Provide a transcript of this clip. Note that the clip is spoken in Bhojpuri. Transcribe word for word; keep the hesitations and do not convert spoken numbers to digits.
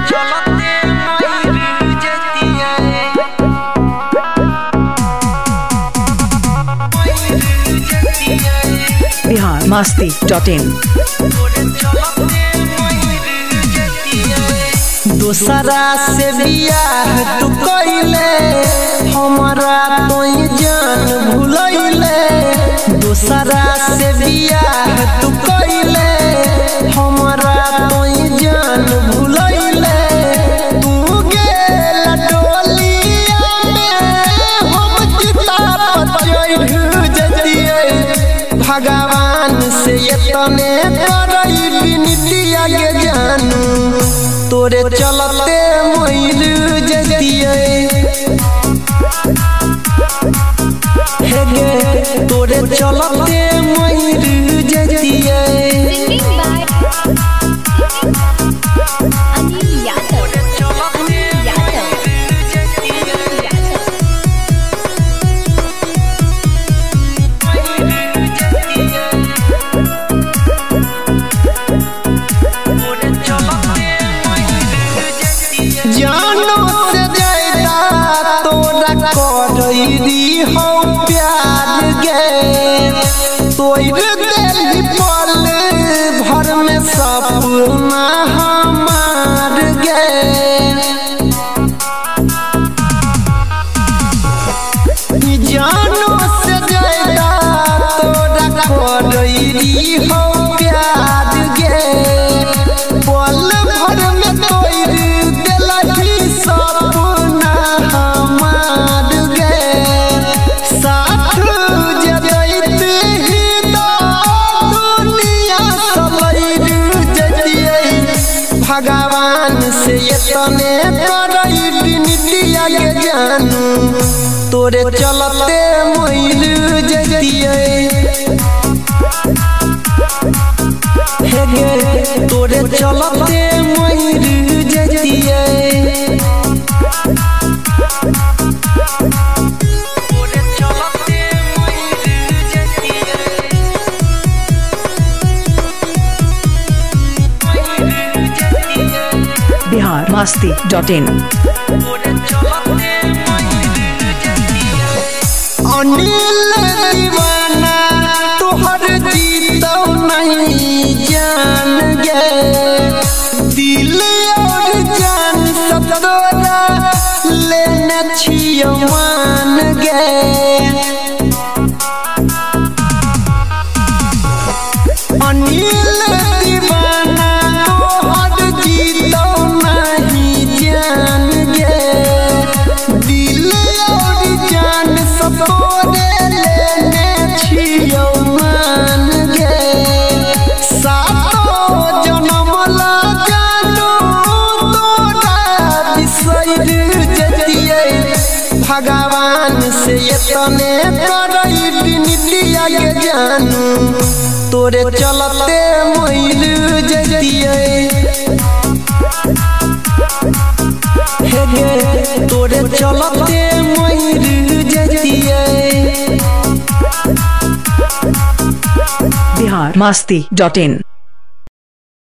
बिहार मस्ती डॉट इन। दूसरा से बियाह तू कइले हमरा तोई जान भुलैले। दूसरा से बियाह तू कइले हमरा तोई जान भुलैले। तू गेल डोलिया में हम चिता पर चढ़ जतिए। भगवान से इतने करई बिनतिया के जानू तोरे चलते मइल जतिए। हे गे तोरे चलते मइल जतिए। जानो से ज्यादा तोरा करई हो प्यार गे। तोर दिल पल भर में सपना हमार गे। जानो से ज्यादा तोरा करई हो प्यार गे। पल भर में तोर सपना हमार गे। साथ जदैत ही तो दुनिया सलैर जतिए। भगवान से इतने करई बिनतिया के जानू तोरे चलते मइल जतिए। हे गे तोरे चलते मइल जतिए। Bihar Masti dot in. अनिल दीवाना तोहर जीतो नहीं जान गे। दिल और जान सब तोरा लेने छियो मान गे। अनिल दीवाना तोहर जीतो नहीं जान गे। दिल और जान सब तोरे लेने छियो मान गे। सातो जन्म ला जानू तोरा बिसैर जतिए। भगवान से इतने करई बिनतिया के जानू तोरे चलते मइल जतिए। हे गे तोरे चलते मइल जतिए। बिहार मस्ती डॉट इन।